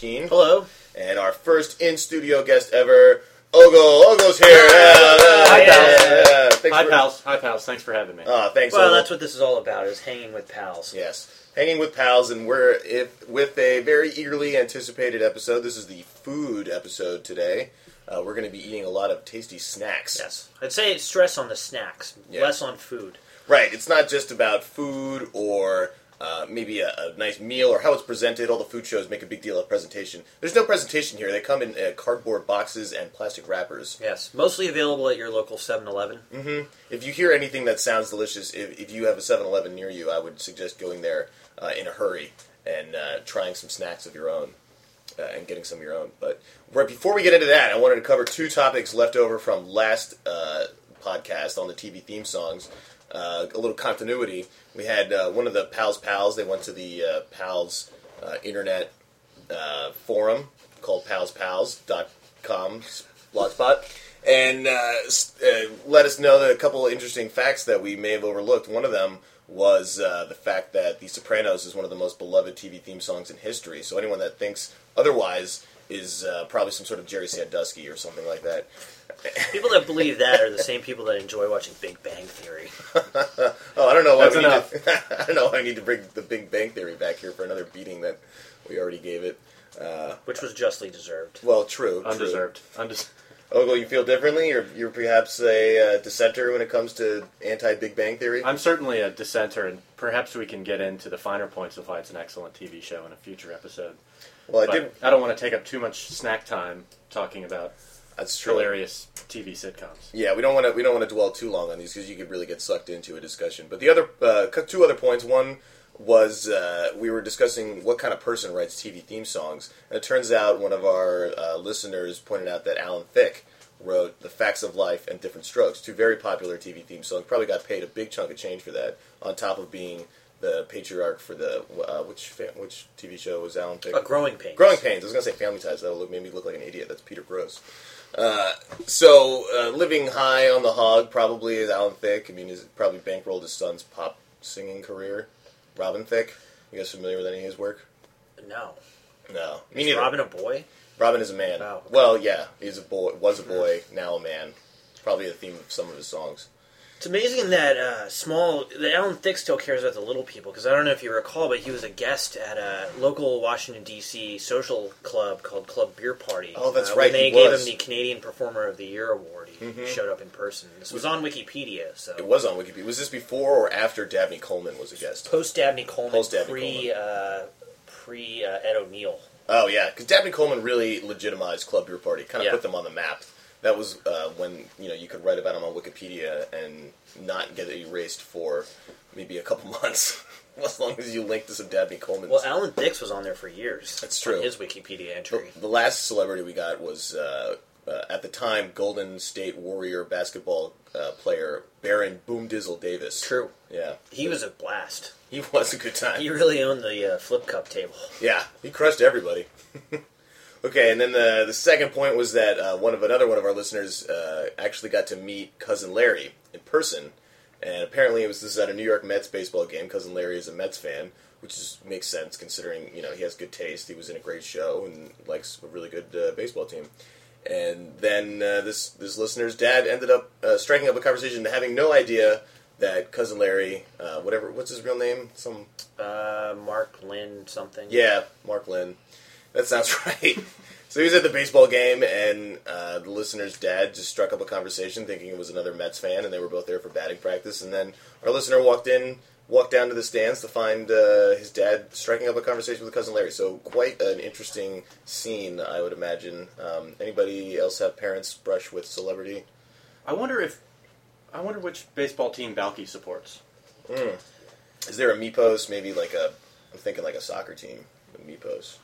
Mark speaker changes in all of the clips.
Speaker 1: Keen.
Speaker 2: Hello.
Speaker 1: And our first in-studio guest ever, Ogle. Ogle's here.
Speaker 2: Hi,
Speaker 1: pals.
Speaker 2: Hi, pals. Thanks for having me.
Speaker 1: Thanks,
Speaker 3: Well,
Speaker 1: Ogle.
Speaker 3: that's what this is all about, is hanging with pals.
Speaker 1: Yes. Hanging with pals, and we're with a very eagerly anticipated episode. This is the food episode today. We're going to be eating a lot of tasty snacks.
Speaker 3: Yes. I'd say it's stress on the snacks, less on food.
Speaker 1: Right. It's not just about food or maybe a nice meal or how it's presented. All the food shows make a big deal of presentation. There's no presentation here. They come in cardboard boxes and plastic wrappers.
Speaker 3: Yes. Mostly available at your local 7-Eleven.
Speaker 1: Mm-hmm. If you hear anything that sounds delicious, if you have a 7-Eleven near you, I would suggest going there in a hurry and trying some snacks of your own. And getting some of your own. But right before we get into that, I wanted to cover two topics left over from last podcast on the TV theme songs. A little continuity. We had one of the Pals. They went to the Pals internet forum called palspals.com blogspot, and let us know that a couple of interesting facts that we may have overlooked. One of them was the fact that The Sopranos is one of the most beloved TV theme songs in history. So anyone that thinks otherwise is probably some sort of Jerry Sandusky or something like that.
Speaker 3: People that believe that are the same people that enjoy watching Big Bang Theory.
Speaker 1: I don't know why
Speaker 2: That's enough.
Speaker 1: I don't know why I need to bring the Big Bang Theory back here for another beating that we already gave it.
Speaker 3: Which was justly deserved.
Speaker 1: Well, true.
Speaker 2: Undeserved.
Speaker 1: Ogle, you feel differently? You're perhaps a dissenter when it comes to anti-Big Bang Theory?
Speaker 2: I'm certainly a dissenter, and perhaps we can get into the finer points of why it's an excellent TV show in a future episode.
Speaker 1: Well,
Speaker 2: I don't want to take up too much snack time talking about
Speaker 1: that's true.
Speaker 2: hilarious TV sitcoms.
Speaker 1: Yeah, we don't want to dwell too long on these because you could really get sucked into a discussion. But the other two other points. One was we were discussing what kind of person writes TV theme songs, and it turns out one of our listeners pointed out that Alan Thicke wrote The Facts of Life and Different Strokes, two very popular TV theme songs. Probably got paid a big chunk of change for that, on top of being the patriarch for the which TV show was Alan Thicke?
Speaker 3: Growing Pains.
Speaker 1: Growing Pains. I was going to say Family Ties. That made me look like an idiot. That's Peter Gross. So living high on the hog probably is Alan Thicke. I mean, he's probably bankrolled his son's pop singing career. Robin Thicke. You guys familiar with any of his work?
Speaker 3: No.
Speaker 1: No. Me
Speaker 3: Is
Speaker 1: neither.
Speaker 3: Robin a boy?
Speaker 1: Robin is a man.
Speaker 3: Oh, okay.
Speaker 1: Well, yeah, he's a boy. Was a boy. Now a man. Probably the theme of some of his songs.
Speaker 3: It's amazing that that Alan Thicke still cares about the little people, because I don't know if you recall, but he was a guest at a local Washington, D.C. social club called Club Beer Party.
Speaker 1: Oh, that's
Speaker 3: when
Speaker 1: right,
Speaker 3: they
Speaker 1: he
Speaker 3: gave
Speaker 1: was.
Speaker 3: him the Canadian Performer of the Year award. He showed up in person. This was on Wikipedia, so...
Speaker 1: It was on Wikipedia. Was this before or after Dabney Coleman was a guest?
Speaker 3: Post-Dabney Coleman,
Speaker 1: Post-Dabney
Speaker 3: pre Ed O'Neill.
Speaker 1: Oh, yeah, because Dabney Coleman really legitimized Club Beer Party, kind of
Speaker 3: Yeah.
Speaker 1: put them on the map. That was when you could write about them on Wikipedia and not get it erased for maybe a couple months, as long as you linked to some Dabney Coleman.
Speaker 3: Well, Alan Thicke was on there for years.
Speaker 1: That's true.
Speaker 3: On his Wikipedia entry.
Speaker 1: The last celebrity we got was, at the time, Golden State Warrior basketball player Baron Boom Dizzle Davis.
Speaker 3: True.
Speaker 1: Yeah.
Speaker 3: He was a blast.
Speaker 1: He was a good time.
Speaker 3: He really owned the flip cup table.
Speaker 1: Yeah, he crushed everybody. Okay, and then the second point was that another one of our listeners actually got to meet Cousin Larry in person, and apparently this is at a New York Mets baseball game. Cousin Larry is a Mets fan, which makes sense considering he has good taste. He was in a great show and likes a really good baseball team. And then this listener's dad ended up striking up a conversation, having no idea that Cousin Larry, what's his real name?
Speaker 3: Mark Lynn something.
Speaker 1: Yeah, Mark Lynn. That sounds right. So he was at the baseball game, and the listener's dad just struck up a conversation thinking it was another Mets fan, and they were both there for batting practice. And then our listener walked down to the stands to find his dad striking up a conversation with Cousin Larry. So quite an interesting scene, I would imagine. Anybody else have parents brush with celebrity?
Speaker 2: I wonder which baseball team Balky supports.
Speaker 1: Is there a Mepos? Maybe I'm thinking like a soccer team, a Mepos.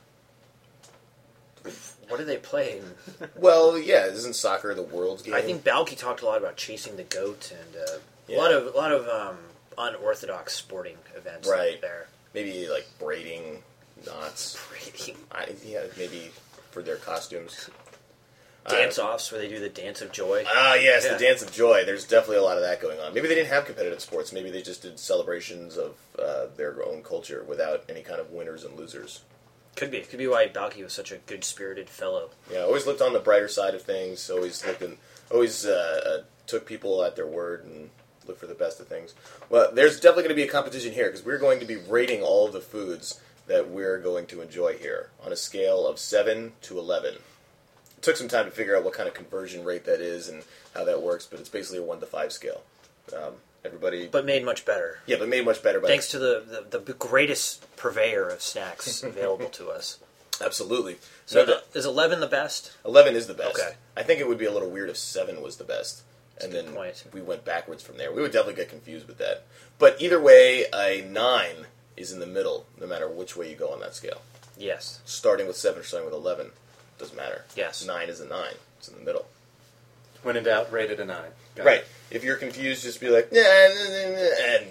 Speaker 3: What do they play?
Speaker 1: Well, yeah, isn't soccer the world's game?
Speaker 3: I think Balky talked a lot about chasing the goat and
Speaker 1: Yeah.
Speaker 3: a lot of unorthodox sporting events
Speaker 1: Right.
Speaker 3: there.
Speaker 1: Maybe like braiding knots.
Speaker 3: Braiding.
Speaker 1: Maybe for their costumes.
Speaker 3: Dance-offs where they do the Dance of Joy.
Speaker 1: Yes,
Speaker 3: Yeah.
Speaker 1: the Dance of Joy. There's definitely a lot of that going on. Maybe they didn't have competitive sports. Maybe they just did celebrations of their own culture without any kind of winners and losers.
Speaker 3: Could be. It could be why Balky was such a good-spirited fellow.
Speaker 1: Yeah, always looked on the brighter side of things. Always took people at their word and looked for the best of things. Well, there's definitely going to be a competition here because we're going to be rating all of the foods that we're going to enjoy here on a scale of 7 to 11. It took some time to figure out what kind of conversion rate that is and how that works, but it's basically a 1 to 5 scale. Everybody,
Speaker 3: But made much better.
Speaker 1: yeah, but made much better.
Speaker 3: Thanks to the greatest purveyor of snacks available to us.
Speaker 1: Absolutely.
Speaker 3: So
Speaker 1: No,
Speaker 3: is 11 the best?
Speaker 1: 11 is the best.
Speaker 3: Okay.
Speaker 1: I think it would be a little weird if 7 was the best.
Speaker 3: That's
Speaker 1: And
Speaker 3: a good
Speaker 1: then
Speaker 3: point.
Speaker 1: we went backwards from there. We would definitely get confused with that. But either way, a 9 is in the middle, no matter which way you go on that scale.
Speaker 3: Yes.
Speaker 1: Starting with 7 or starting with 11, doesn't matter.
Speaker 3: Yes.
Speaker 1: 9 is a 9. It's in the middle.
Speaker 2: When in doubt, rate it a 9. Got
Speaker 1: Right.
Speaker 2: it.
Speaker 1: If you're confused, just be like, 9.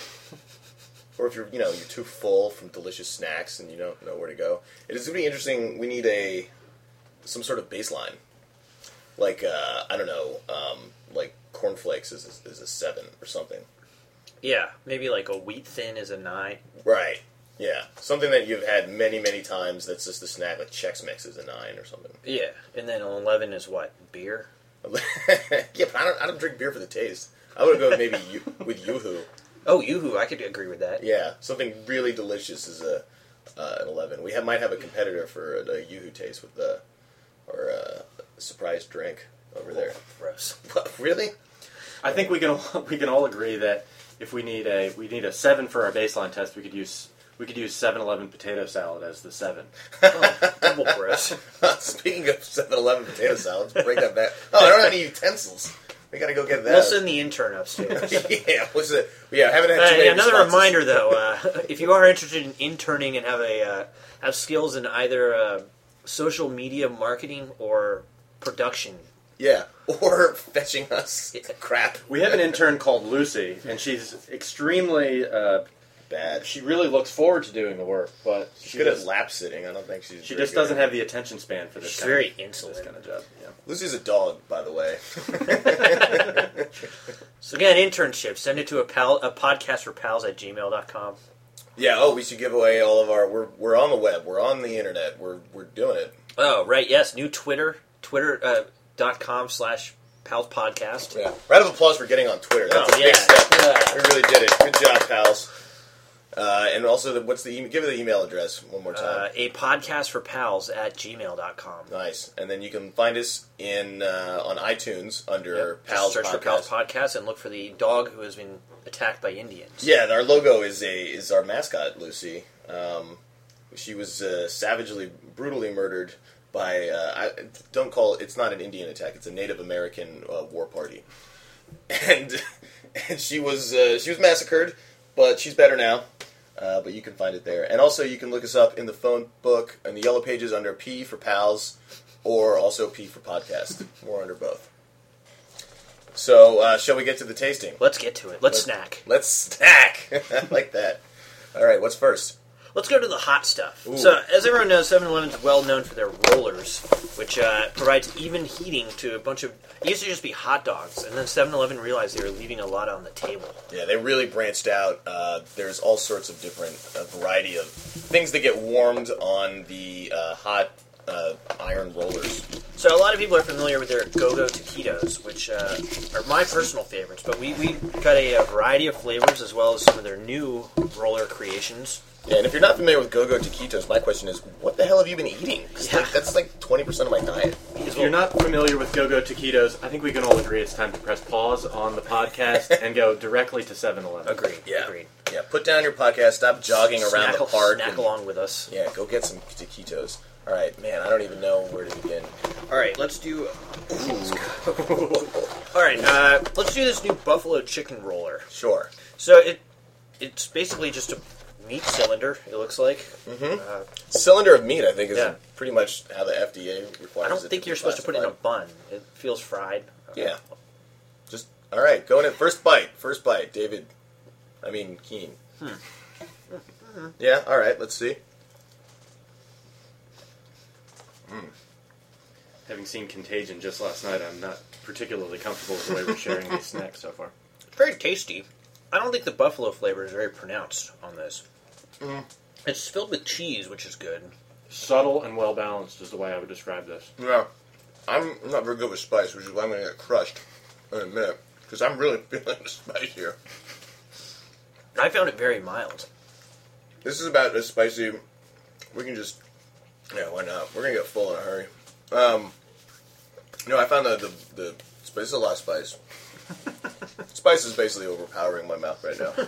Speaker 1: Or if you're too full from delicious snacks and you don't know where to go. It is going to be interesting. We need some sort of baseline. Like, I don't know, like cornflakes is a 7 or something.
Speaker 3: Yeah, maybe like a wheat thin is a 9.
Speaker 1: Right. Yeah. Something that you've had many, many times that's just a snack, like Chex Mix is a 9 or something.
Speaker 3: Yeah, and then 11 is what? Beer?
Speaker 1: Yeah, but I don't drink beer for the taste. I would go maybe with Yoo-Hoo.
Speaker 3: Oh, Yoo-Hoo, I could agree with that.
Speaker 1: Yeah, something really delicious is an 11. We might have a competitor for the Yoo-Hoo taste with our surprise drink over there.
Speaker 3: Gross.
Speaker 1: What, really?
Speaker 2: I think we can all agree that if we need a 7 for our baseline test, we could use 7-Eleven potato salad as the 7.
Speaker 3: Oh, double gross.
Speaker 1: Speaking of 7-Eleven potato salads, break that back. Oh, I don't have any utensils. We gotta go get that.
Speaker 3: We'll send the intern upstairs.
Speaker 1: Yeah, what's it? Yeah, I haven't had too many
Speaker 3: Another
Speaker 1: responses.
Speaker 3: reminder, though, if you are interested in interning and have skills in either social media marketing or production,
Speaker 1: Yeah, or fetching us crap.
Speaker 2: We have an intern called Lucy, and she's extremely
Speaker 1: Bad.
Speaker 2: she really looks forward to doing the work, but
Speaker 1: She's good at lap sitting. I don't think she's.
Speaker 2: she
Speaker 1: very
Speaker 2: just
Speaker 1: good
Speaker 2: doesn't
Speaker 1: at
Speaker 2: have the attention span for this.
Speaker 3: she's
Speaker 2: kind
Speaker 3: very
Speaker 2: of,
Speaker 3: insolent.
Speaker 2: This kind of job. Yeah.
Speaker 1: Lucy's a dog, by the way.
Speaker 3: So again, internship, send it to a podcast for pals at gmail.com.
Speaker 1: Yeah. Oh, we should give away all of our. We're on the web. We're on the internet. We're doing it.
Speaker 3: Oh, right, yes, new Twitter, twitter.com/pals podcast.
Speaker 1: Yeah. Round of applause for getting on Twitter. That's a big step.
Speaker 3: Yeah.
Speaker 1: We really did it. Good job, pals. And also, what's the give the email address one more time.
Speaker 3: A podcast for pals at gmail.com.
Speaker 1: Nice. And then you can find us on iTunes under
Speaker 3: Just
Speaker 1: Pals
Speaker 3: search
Speaker 1: Podcast.
Speaker 3: for Pals Podcast and look for the dog who has been attacked by Indians.
Speaker 1: Yeah, our logo is our mascot, Lucy. She was savagely, brutally murdered by. It's not an Indian attack. It's a Native American war party, and she was massacred, but she's better now. But you can find it there, and also you can look us up in the phone book in the yellow pages under P for Pals, or also P for Podcast. We're under both. So, shall we get to the tasting?
Speaker 3: Let's get to it. Let's snack.
Speaker 1: Let's snack. I like that. All right, what's first?
Speaker 3: Let's go to the hot stuff.
Speaker 1: Ooh.
Speaker 3: So, as everyone knows, 7-Eleven is well known for their rollers, which provides even heating to a bunch of... It used to just be hot dogs, and then 7-Eleven realized they were leaving a lot on the table.
Speaker 1: Yeah, they really branched out. There's all sorts of different variety of things that get warmed on the hot iron rollers.
Speaker 3: So, a lot of people are familiar with their Go-Go Taquitos, which are my personal favorites, but we got a variety of flavors as well as some of their new roller creations.
Speaker 1: Yeah, and if you're not familiar with Go-Go Taquitos, my question is, what the hell have you been eating? 'Cause,
Speaker 3: Yeah.
Speaker 1: that's like 20% of my diet.
Speaker 2: If you're not familiar with Go-Go Taquitos, I think we can all agree it's time to press pause on the podcast and go directly to 7-Eleven.
Speaker 3: Agreed.
Speaker 1: Yeah.
Speaker 3: Agreed.
Speaker 1: Yeah, put down your podcast, stop jogging around the park.
Speaker 3: Snack
Speaker 1: and-
Speaker 3: along with us.
Speaker 1: Yeah, go get some taquitos. All right, man, I don't even know where to begin.
Speaker 3: All right, let's do. All right, let's do this new buffalo chicken roller.
Speaker 1: Sure.
Speaker 3: So it's basically just a meat cylinder. It looks like.
Speaker 1: Mm-hmm. Cylinder of meat, I think, is
Speaker 3: Yeah.
Speaker 1: pretty much how the FDA requires
Speaker 3: I don't
Speaker 1: it
Speaker 3: think
Speaker 1: to
Speaker 3: you're
Speaker 1: be
Speaker 3: supposed to put it in a
Speaker 1: classified.
Speaker 3: bun. It feels fried.
Speaker 1: Yeah. Just, all right, going in. First bite. David, Keen. Yeah, all right, let's see.
Speaker 2: Having seen Contagion just last night, I'm not particularly comfortable with the way we're sharing these snacks so far.
Speaker 3: It's very tasty. I don't think the buffalo flavor is very pronounced on this. It's filled with cheese, which is good.
Speaker 2: Subtle and well balanced is the way I would describe this.
Speaker 1: Yeah. I'm not very good with spice, which is why I'm going to get crushed in a minute. Because I'm really feeling the spice here.
Speaker 3: I found it very mild.
Speaker 1: This is about as spicy. We can just... Yeah, why not? We're going to get full in a hurry. No, I found the spice is a lot of spice. Spice is basically overpowering my mouth right now.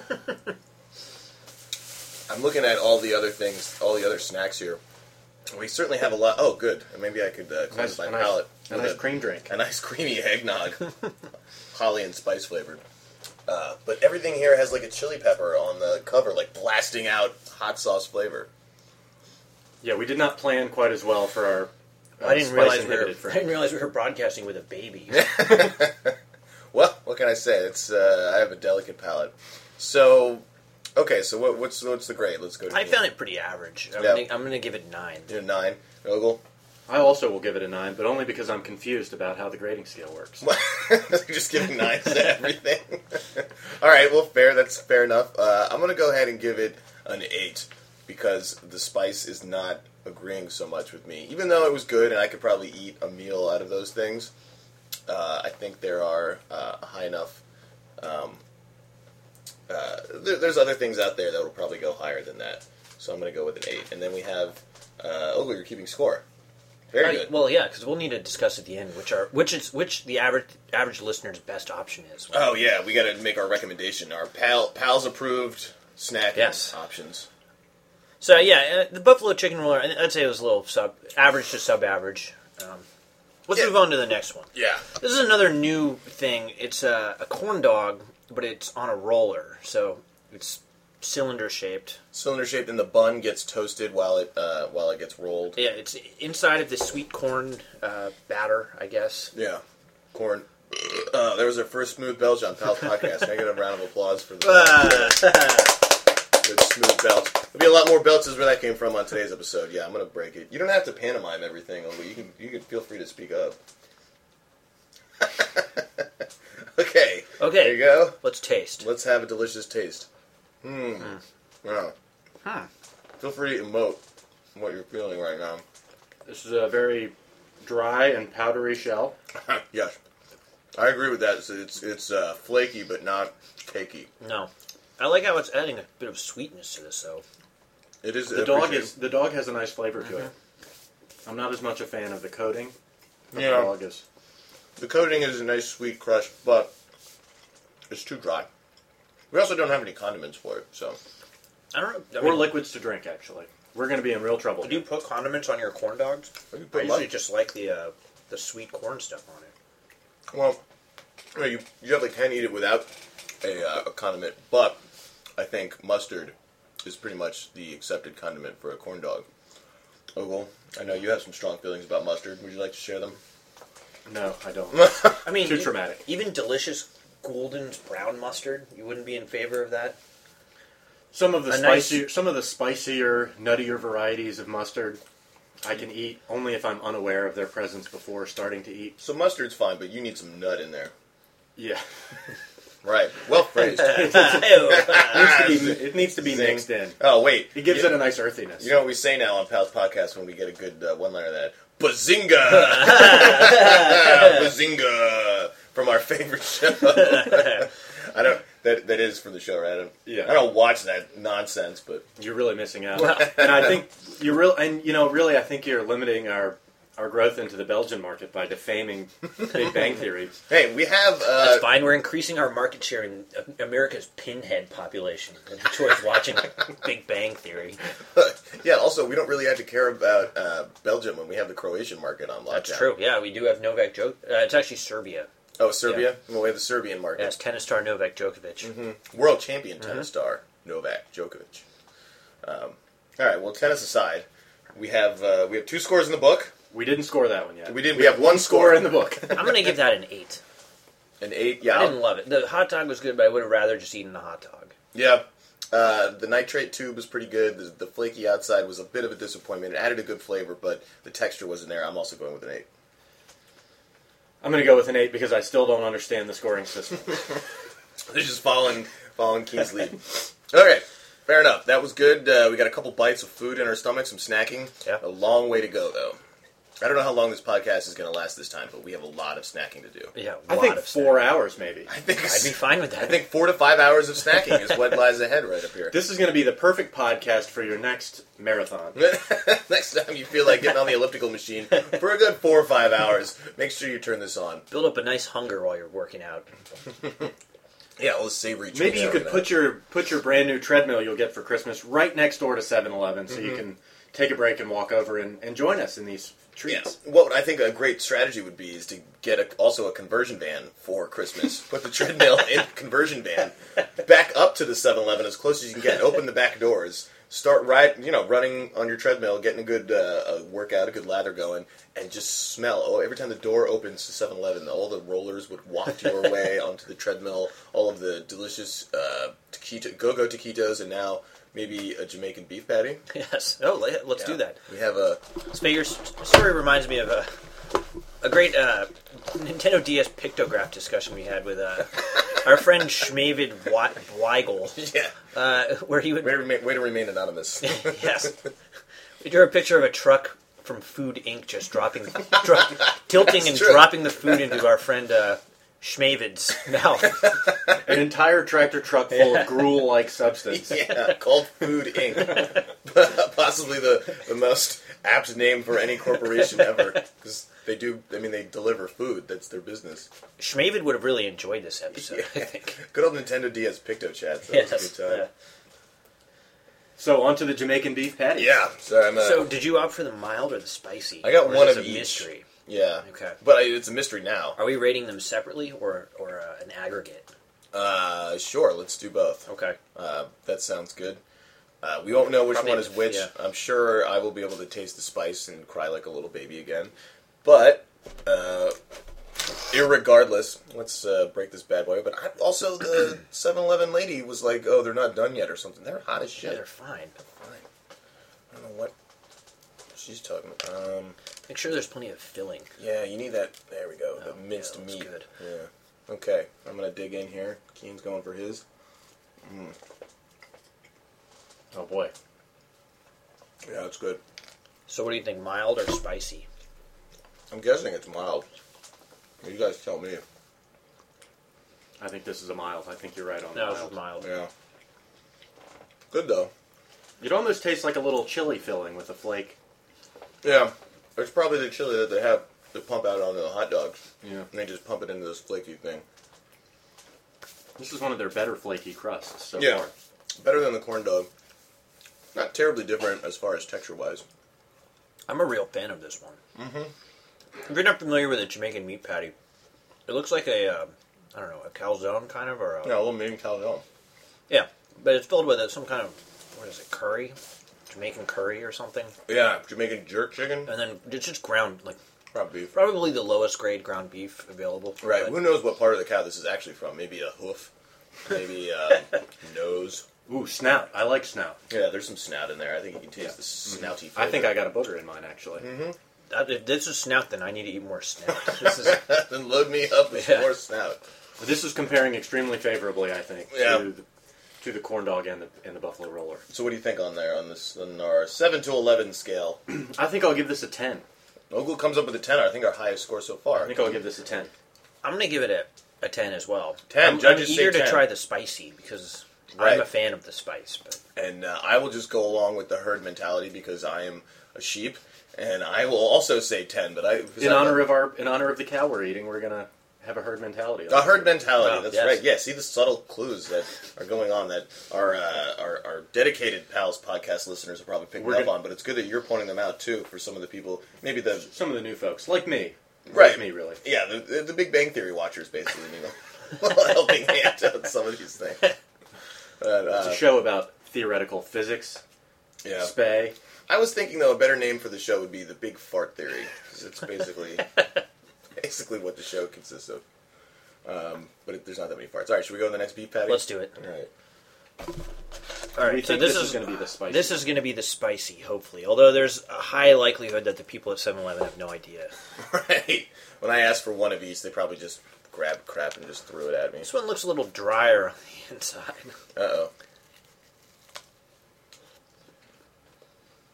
Speaker 1: I'm looking at all the other things, all the other snacks here. We certainly have a lot. Oh, good. Maybe I could cleanse my palate.
Speaker 2: A nice cream drink.
Speaker 1: A nice creamy eggnog. Holly and spice flavored. But everything here has like a chili pepper on the cover, like blasting out hot sauce flavor.
Speaker 2: Yeah, we did not plan quite as well for our
Speaker 3: I didn't realize
Speaker 2: spice-inhibited
Speaker 3: I
Speaker 2: friend.
Speaker 3: didn't realize we were broadcasting with a baby.
Speaker 1: Well, what can I say? It's I have a delicate palate. So, okay, so what's the grade? Let's go to
Speaker 3: I found it pretty average. I'm
Speaker 1: Yeah.
Speaker 3: gonna give it 9.
Speaker 1: You're a 9. Ogle?
Speaker 2: I also will give it a 9, but only because I'm confused about how the grading scale works.
Speaker 1: Just giving 9s to everything. All right, well, fair. That's fair enough. I'm going to go ahead and give it an 8 because the spice is not agreeing so much with me. Even though it was good and I could probably eat a meal out of those things, I think there are high enough... there's other things out there that will probably go higher than that. So I'm going to go with an 8. And then we have... Ogle, you're keeping score. Very good.
Speaker 3: Well, yeah, because we'll need to discuss at the end which the average listener's best option is.
Speaker 1: Oh yeah, we got to make our recommendation. Our pals approved snack
Speaker 3: Yes.
Speaker 1: options.
Speaker 3: So yeah, the buffalo chicken roller, I'd say it was a little average to sub-average. Let's move on to the next one.
Speaker 1: Yeah.
Speaker 3: This is another new thing. It's a corn dog, but it's on a roller, so it's cylinder shaped.
Speaker 1: Cylinder shaped, and the bun gets toasted while it gets rolled.
Speaker 3: Yeah, it's inside of the sweet corn batter, I guess.
Speaker 1: Yeah. Corn. There was our first Smooth Belch on Pals Podcast. Can I get a round of applause for the good Smooth Belch? There'll be a lot more belches where that came from on today's episode. Yeah, I'm going to break it. You don't have to pantomime everything, Ogle. You can feel free to speak up. Okay. There you go.
Speaker 3: Let's taste.
Speaker 1: Let's have a delicious taste. Yeah. Feel free to emote what you're feeling right now.
Speaker 2: This is a very dry and powdery shell.
Speaker 1: Yes. I agree with that. It's flaky but not cakey.
Speaker 3: No. I like how it's adding a bit of sweetness to this, though.
Speaker 1: It is.
Speaker 2: The dog has a nice flavor to it. I'm not as much a fan of the coating.
Speaker 1: Yeah.
Speaker 2: The dog is.
Speaker 1: The coating is a nice sweet crust, but it's too dry. We also don't have any condiments for it, so.
Speaker 3: I don't know.
Speaker 2: Or liquids to drink, actually. We're going to be in real trouble.
Speaker 3: Do you put condiments on your corn dogs?
Speaker 1: You
Speaker 3: I
Speaker 1: put
Speaker 3: usually just like the sweet corn stuff on it.
Speaker 1: Well, you definitely can eat it without a condiment, but I think mustard is pretty much the accepted condiment for a corn dog. Ogle, I know you have some strong feelings about mustard. Would you like to share them?
Speaker 2: No, I don't.
Speaker 3: I mean,
Speaker 2: Too traumatic.
Speaker 3: Even delicious Gulden's brown mustard, you wouldn't be in favor of that?
Speaker 2: Some of the
Speaker 3: nice-
Speaker 2: spicier, nuttier varieties of mustard I can eat only if I'm unaware of their presence before starting to eat.
Speaker 1: So mustard's fine, but you need some nut in there.
Speaker 2: Yeah.
Speaker 1: Right. Well phrased.
Speaker 2: It needs to be
Speaker 1: Zing.
Speaker 2: mixed in.
Speaker 1: Oh, wait.
Speaker 2: It gives it a nice earthiness.
Speaker 1: You know what we say now on Pal's Podcast when we get a good one-liner of that? Bazinga! Bazinga! From our favorite show. I don't... That is from the show, right?
Speaker 2: Yeah.
Speaker 1: I don't watch that nonsense, but...
Speaker 2: You're really missing out. And I think really, I think you're limiting our growth into the Belgian market by defaming Big Bang Theory.
Speaker 1: Hey, we have...
Speaker 3: That's fine. We're increasing our market share in America's pinhead population that enjoys watching Big Bang Theory.
Speaker 1: Yeah, also, we don't really have to care about Belgium when we have the Croatian market on lockdown.
Speaker 3: That's true. Yeah, we do have Novak Djokovic. It's actually Serbia.
Speaker 1: Oh, Serbia? Well, we have the Serbian market.
Speaker 3: Yes, tennis star Novak Djokovic.
Speaker 1: Mm-hmm. World champion tennis star Novak Djokovic. All right, well, tennis aside, we have 2 scores in the book.
Speaker 2: We didn't score that one yet.
Speaker 1: We did. We have 1 score
Speaker 2: in the book.
Speaker 3: I'm going to give that an 8.
Speaker 1: An 8, yeah.
Speaker 3: I didn't love it. The hot dog was good, but I would have rather just eaten the hot dog.
Speaker 1: Yeah. The nitrate tube was pretty good. The flaky outside was a bit of a disappointment. It added a good flavor, but the texture wasn't there. I'm also going with an 8.
Speaker 2: I'm going to go with an 8 because I still don't understand the scoring system.
Speaker 1: They're just following Keen's lead. Okay. Fair enough. That was good. We got a couple bites of food in our stomach, some snacking.
Speaker 3: Yeah.
Speaker 1: A long way to go, though. I don't know how long this podcast is going to last this time, but we have a lot of snacking to do.
Speaker 3: Yeah,
Speaker 2: I think 4 hours maybe.
Speaker 1: I think
Speaker 3: I'd be fine with that.
Speaker 1: I think 4 to 5 hours of snacking is what lies ahead right up here.
Speaker 2: This is going to be the perfect podcast for your next marathon.
Speaker 1: Next time you feel like getting on the elliptical machine for a good 4 or 5 hours, make sure you turn this on.
Speaker 3: Build up a nice hunger while you're working out.
Speaker 1: Yeah, all the savory treats.
Speaker 2: Maybe you could
Speaker 1: over
Speaker 2: put your brand new treadmill you'll get for Christmas right next door to 7-Eleven, so you can take a break and walk over and join us in these treats.
Speaker 1: Yeah. What I think a great strategy would be is to get also a conversion van for Christmas. Put the treadmill in a conversion van, back up to the 7-Eleven as close as you can get, open the back doors, start running on your treadmill, getting a good workout, a good lather going, and just smell. Oh, every time the door opens to 7-Eleven, all the rollers would waft your way onto the treadmill, all of the delicious go-go taquitos, and now maybe a Jamaican beef patty.
Speaker 3: Yes. Oh, let's do that.
Speaker 1: We have a...
Speaker 3: So your story reminds me of a great Nintendo DS pictograph discussion we had with our friend Schmavid Weigel.
Speaker 1: Yeah.
Speaker 3: Where he would...
Speaker 1: Way to remain anonymous.
Speaker 3: Yes. We drew a picture of a truck from Food Inc. just tilting and
Speaker 1: true.
Speaker 3: dropping the food into our friend Schmavid's mouth.
Speaker 2: An entire tractor truck full of gruel-like substance.
Speaker 1: Yeah, called Food Inc. Possibly the most apt name for any corporation ever. Because they deliver food. That's their business.
Speaker 3: Schmavid would have really enjoyed this episode, I think.
Speaker 1: Good old Nintendo DS Picto Chat. That
Speaker 3: Yes.
Speaker 1: was a good time.
Speaker 3: Yeah.
Speaker 2: So, on to the Jamaican beef patty.
Speaker 1: Yeah.
Speaker 3: So, did you opt for the mild or the spicy?
Speaker 1: I got
Speaker 3: Or is
Speaker 1: one
Speaker 3: this
Speaker 1: of
Speaker 3: a
Speaker 1: each.
Speaker 3: mystery?
Speaker 1: Yeah.
Speaker 3: Okay.
Speaker 1: But it's a mystery now.
Speaker 3: Are we rating them separately or an aggregate?
Speaker 1: Sure, let's do both.
Speaker 3: Okay.
Speaker 1: That sounds good. We won't know which
Speaker 3: Probably,
Speaker 1: one is which.
Speaker 3: yeah.
Speaker 1: I'm sure I will be able to taste the spice and cry like a little baby again. But, irregardless, let's break this bad boy. But also, the 7-Eleven lady was like, oh, they're not done yet or something. They're hot as
Speaker 3: Yeah,
Speaker 1: shit.
Speaker 3: they're fine.
Speaker 1: Fine. I don't know what she's talking about.
Speaker 3: Make sure there's plenty of filling.
Speaker 1: Yeah, you need that. There we go.
Speaker 3: Oh,
Speaker 1: The minced
Speaker 3: yeah, that looks
Speaker 1: meat.
Speaker 3: good.
Speaker 1: Yeah. Okay, I'm going to dig in here. Keen's going for his.
Speaker 2: Oh, boy.
Speaker 1: Yeah, it's good.
Speaker 3: So, what do you think, mild or spicy?
Speaker 1: I'm guessing it's mild. You guys tell me.
Speaker 2: I think this is a mild. I think you're right on
Speaker 3: No,
Speaker 2: the
Speaker 3: this is
Speaker 2: mild.
Speaker 3: mild.
Speaker 1: Yeah. Good, though.
Speaker 2: It almost tastes like a little chili filling with a flake.
Speaker 1: Yeah. It's probably the chili that they pump out on the hot dogs.
Speaker 2: Yeah.
Speaker 1: And they just pump it into this flaky thing.
Speaker 2: This is one of their better flaky crusts so
Speaker 1: Yeah.
Speaker 2: far.
Speaker 1: Better than the corn dog. Not terribly different as far as texture-wise.
Speaker 3: I'm a real fan of this one. Mm-hmm. If you're not familiar with a Jamaican meat patty, it looks like a calzone kind of, or a...
Speaker 1: Yeah, a little mini calzone.
Speaker 3: Yeah, but it's filled with some kind of, what is it, curry? Jamaican curry or something.
Speaker 1: Yeah, Jamaican jerk chicken.
Speaker 3: And then it's just ground, like,
Speaker 1: Ground beef.
Speaker 3: probably the lowest grade ground beef available.
Speaker 1: Right,
Speaker 3: But
Speaker 1: who knows what part of the cow this is actually from? Maybe a hoof. Maybe a nose.
Speaker 2: Ooh, snout. I like snout.
Speaker 1: Yeah, there's some snout in there. I think you can taste the snouty flavor.
Speaker 2: I think I got a booger in mine, actually.
Speaker 3: If this is snout, then I need to eat more snout. This is,
Speaker 1: Then load me up with
Speaker 3: Yeah.
Speaker 1: more snout.
Speaker 2: This is comparing extremely favorably, I think,
Speaker 1: Yeah.
Speaker 2: to the corn dog and the buffalo roller.
Speaker 1: So what do you think on there, on our 7 to 11 scale?
Speaker 2: I think I'll give this a 10.
Speaker 1: Ogle comes up with a 10, I think our highest score so far.
Speaker 2: I think I'll give this a 10.
Speaker 3: I'm going to give it a 10 as well.
Speaker 1: 10,
Speaker 3: I'm
Speaker 1: judges say
Speaker 3: eager to
Speaker 1: 10.
Speaker 3: try the spicy because
Speaker 1: Right.
Speaker 3: I'm a fan of the spice. But
Speaker 1: And I will just go along with the herd mentality because I am a sheep, and I will also say 10. But
Speaker 2: In honor of the cow we're eating, we're gonna have a herd mentality.
Speaker 1: the herd mentality.
Speaker 3: Oh,
Speaker 1: That's
Speaker 3: yes.
Speaker 1: right. Yeah, see the subtle clues that are going on that our dedicated pals podcast listeners are probably picking
Speaker 2: We're
Speaker 1: up
Speaker 2: gonna-
Speaker 1: on. But it's good that you're pointing them out too for some of the people. Maybe
Speaker 2: Some of the new folks, like me,
Speaker 1: Right.
Speaker 2: Like me, really.
Speaker 1: Yeah, the Big Bang Theory watchers basically, helping hand out some of these things. But,
Speaker 2: It's a show about theoretical physics,
Speaker 1: yeah.
Speaker 2: spay.
Speaker 1: I was thinking though a better name for the show would be the Big Fart Theory because it's basically what the show consists of. But there's not that many farts. All right, should we go to the next beef patty?
Speaker 3: let's do it.
Speaker 1: All right.
Speaker 3: All
Speaker 2: Do you
Speaker 3: right, so
Speaker 2: think
Speaker 3: this
Speaker 2: this
Speaker 3: is
Speaker 2: is going to be the spicy?
Speaker 3: This is going to be the spicy, hopefully. Although there's a high likelihood that the people at 7-Eleven have no idea.
Speaker 1: Right. When I asked for one of each, they probably just grabbed crap and just threw it at me.
Speaker 3: This one looks a little drier on the inside.
Speaker 1: Uh-oh.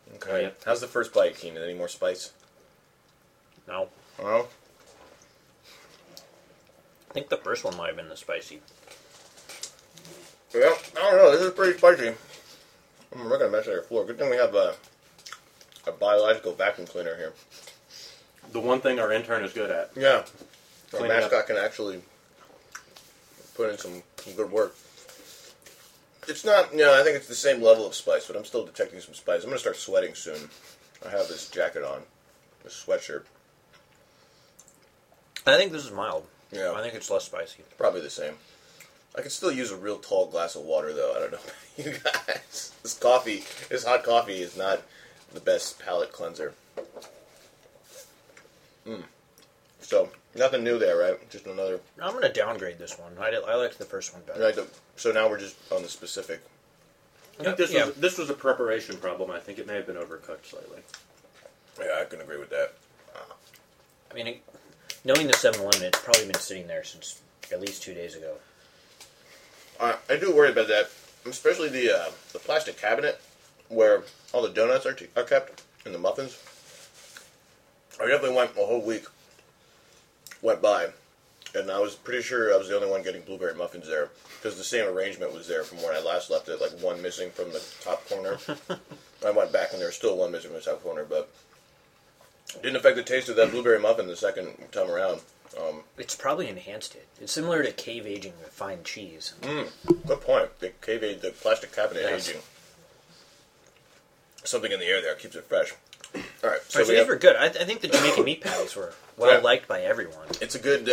Speaker 1: Okay.
Speaker 2: Yep.
Speaker 1: How's the first bite, Keenan? Any more spice?
Speaker 3: No.
Speaker 1: Oh.
Speaker 3: I think the first one might have been the spicy.
Speaker 1: Yeah, I don't know. This is pretty spicy. I'm not gonna mess with your floor. Good thing we have a biological vacuum cleaner here.
Speaker 2: The one thing our intern is good at.
Speaker 1: Yeah. Our
Speaker 2: Cleaning
Speaker 1: mascot
Speaker 2: up.
Speaker 1: can actually put in some good work. It's not, I think it's the same level of spice, but I'm still detecting some spice. I'm going to start sweating soon. I have this jacket on, this sweatshirt.
Speaker 3: I think this is mild.
Speaker 1: Yeah.
Speaker 3: I think it's less spicy.
Speaker 1: Probably the same. I could still use a real tall glass of water, though. I don't know about you guys. This hot coffee is not the best palate cleanser. So, nothing new there, right? Just another...
Speaker 3: I'm going to downgrade this one. I liked the first one better.
Speaker 1: So now we're just on the specific...
Speaker 2: I think this was a preparation problem. I think it may have been overcooked slightly.
Speaker 1: Yeah, I can agree with that.
Speaker 3: I mean, knowing the 7-Eleven, it's probably been sitting there since at least 2 days ago.
Speaker 1: I do worry about that, especially the plastic cabinet where all the donuts are kept and the muffins. I definitely went a whole week went by, and I was pretty sure I was the only one getting blueberry muffins there because the same arrangement was there from when I last left it, like one missing from the top corner. I went back and there was still one missing from the top corner, but it didn't affect the taste of that blueberry muffin the second time around.
Speaker 3: It's probably enhanced it. It's similar to cave aging refined cheese.
Speaker 1: Good point. The plastic cabinet
Speaker 3: Yes.
Speaker 1: aging. Something in the air there keeps it fresh. All right,
Speaker 3: So these were good. I think the Jamaican meat patties were well liked by everyone.
Speaker 1: It's a good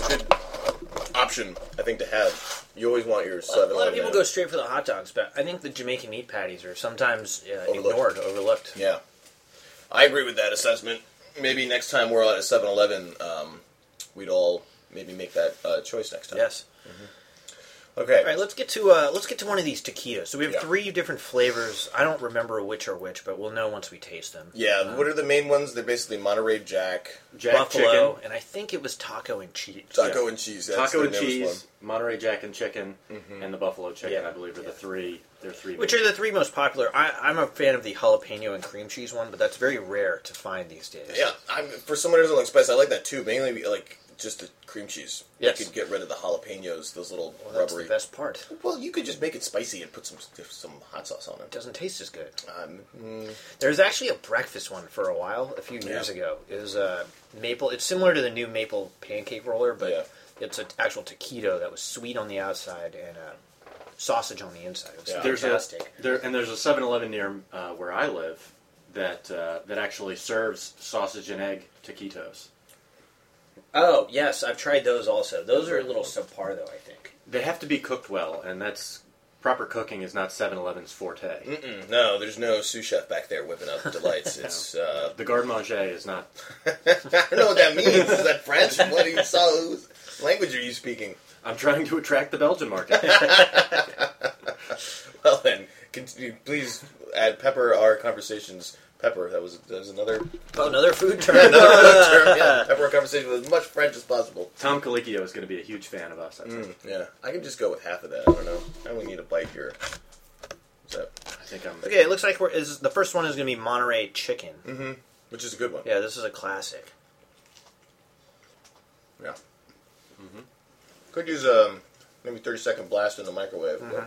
Speaker 1: option, I think, to have. You always want your 7-Eleven.
Speaker 3: A lot of people go straight for the hot dogs, but I think the Jamaican meat patties are sometimes ignored, overlooked.
Speaker 1: Yeah, I agree with that assessment. Maybe next time we're at a 7-Eleven, we'd all maybe make that choice next time.
Speaker 3: Yes.
Speaker 1: Okay.
Speaker 3: All right, let's get to one of these taquitos. So we have 3 different flavors. I don't remember which are which, but we'll know once we taste them.
Speaker 1: Yeah. What are the main ones? They're basically Monterey Jack,
Speaker 3: Buffalo,
Speaker 2: chicken.
Speaker 3: and I think it was taco and cheese.
Speaker 1: taco and cheese. That's
Speaker 2: Taco
Speaker 1: the
Speaker 2: and
Speaker 1: newest
Speaker 2: cheese, Monterey Jack and chicken, and the buffalo chicken.
Speaker 3: Yeah.
Speaker 2: I believe are the three. They're three.
Speaker 3: Which are the 3 most popular. I'm a fan of the jalapeno and cream cheese one, but that's very rare to find these days.
Speaker 1: Yeah, for someone who doesn't like spice, I like that too. Mainly like just the cream cheese.
Speaker 3: Yes.
Speaker 1: You could get rid of the jalapenos, those little
Speaker 3: That's
Speaker 1: rubbery.
Speaker 3: the best part.
Speaker 1: Well, you could just make it spicy and put some hot sauce on
Speaker 3: It
Speaker 1: it.
Speaker 3: doesn't taste as good.
Speaker 1: Um,
Speaker 3: There's actually a breakfast one for a while, a few years ago. It was maple. It's similar to the new maple pancake roller, but it's an actual taquito that was sweet on the outside and sausage on the inside. It was fantastic.
Speaker 2: There's a 7-Eleven near where I live that actually serves sausage and egg taquitos.
Speaker 3: Oh, yes, I've tried those also. Those are a little subpar, though, I think.
Speaker 2: They have to be cooked well, and that's proper cooking is not 7-Eleven's forte.
Speaker 1: no, there's no sous chef back there whipping up delights. It's
Speaker 2: The garde manger is not.
Speaker 1: I don't know what that means. Is that French? What whose language are you speaking?
Speaker 2: I'm trying to attract the Belgian market.
Speaker 1: Well then, please pepper our conversations. Pepper. That was another
Speaker 3: Another food term.
Speaker 1: another term. Yeah, pepper our conversation with as much French as possible.
Speaker 2: Tom Colicchio is going to be a huge fan of us. I think.
Speaker 1: Yeah, I can just go with half of that. I don't know. I only need a bite here. What's that?
Speaker 2: I think I'm.
Speaker 3: Okay, it looks like the first one is going to be Monterey chicken.
Speaker 1: Which is a good one.
Speaker 3: Yeah, this is a classic.
Speaker 1: Yeah. Could use maybe 30-second blast in the microwave. But,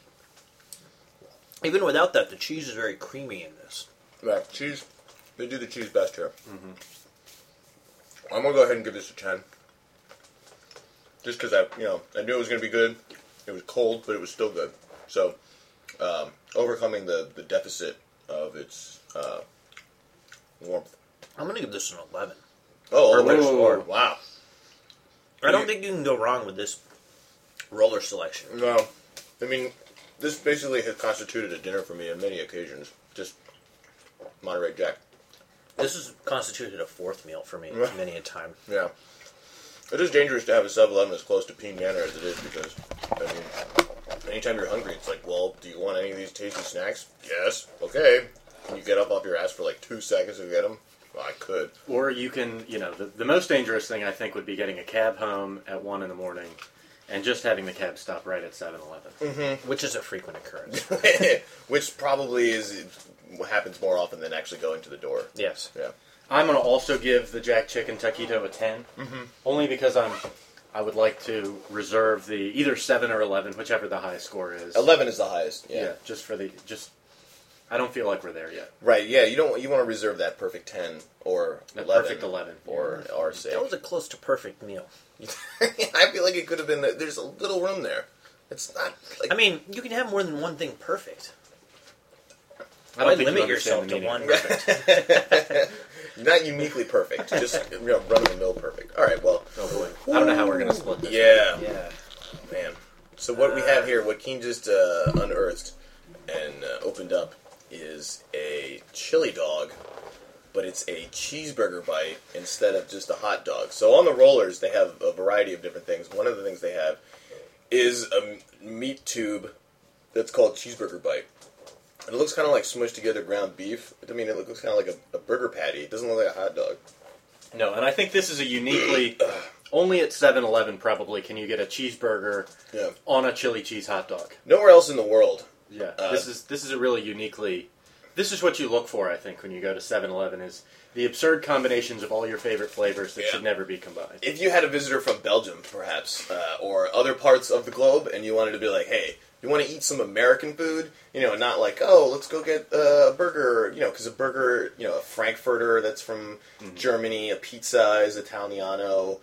Speaker 3: Even without that, the cheese is very creamy in this.
Speaker 1: yeah, cheese. They do the cheese best here. I'm gonna go ahead and give this a 10. Just because I knew it was gonna be good. It was cold, but it was still good. So, overcoming the deficit of its warmth.
Speaker 3: I'm going to give this an 11.
Speaker 1: Oh,
Speaker 2: Whoa.
Speaker 1: wow.
Speaker 3: I don't think you can go wrong with this roller selection.
Speaker 1: No, I mean, this basically has constituted a dinner for me on many occasions. Just Monterey Jack.
Speaker 3: This has constituted a 4th meal for me many a time.
Speaker 1: Yeah. It is dangerous to have a 7-Eleven as close to Peen Manor as it is because, I mean, anytime you're hungry, it's like, well, do you want any of these tasty snacks? Yes. Okay. Can you get up off your ass for like 2 seconds to get them? Well, I could.
Speaker 2: Or you can, the most dangerous thing I think would be getting a cab home at 1 in the morning and just having the cab stop right at 7-Eleven.
Speaker 3: Which is a frequent occurrence.
Speaker 1: Which probably happens more often than actually going to the door.
Speaker 3: Yes.
Speaker 1: Yeah.
Speaker 2: I'm going to also give the Jack Chicken Taquito a 10, only because I would like to reserve the either 7 or 11, whichever the highest score is.
Speaker 1: 11 is the highest. Yeah.
Speaker 2: I don't feel like we're there yet.
Speaker 1: Right. Yeah. You want to reserve that perfect 10 or
Speaker 2: That
Speaker 1: 11.
Speaker 2: perfect 11.
Speaker 1: For our sake.
Speaker 3: That was a close to perfect meal.
Speaker 1: I feel like it could have been. There's a little room there. It's not. Like,
Speaker 3: I mean, you can have more than one thing perfect.
Speaker 2: I don't
Speaker 3: Why
Speaker 2: think you
Speaker 3: limit
Speaker 2: understand
Speaker 3: yourself
Speaker 2: the
Speaker 3: to
Speaker 2: meaning.
Speaker 3: one perfect?
Speaker 1: You're not uniquely perfect. Just run of the mill perfect. All right. Well.
Speaker 2: Oh boy. I don't know how we're going to split this.
Speaker 1: Yeah.
Speaker 3: Yeah.
Speaker 1: Man. So what we have here, what Keen just unearthed and opened up, is a chili dog, but it's a cheeseburger bite instead of just a hot dog. So on the rollers, they have a variety of different things. One of the things they have is a meat tube that's called cheeseburger bite. And it looks kind of like smushed together ground beef. I mean, it looks kind of like a burger patty. It doesn't look like a hot dog.
Speaker 2: No, and I think this is a uniquely... Only at 7-Eleven probably can you get a cheeseburger on a chili cheese hot dog.
Speaker 1: Nowhere else in the world.
Speaker 2: Yeah, this is a really uniquely... This is what you look for, I think, when you go to 7-Eleven, is the absurd combinations of all your favorite flavors that should never be combined.
Speaker 1: If you had a visitor from Belgium, perhaps, or other parts of the globe, and you wanted to be like, hey, you want to eat some American food? Not like, oh, let's go get a burger, because a burger, a Frankfurter that's from Germany, a pizza is Italiano,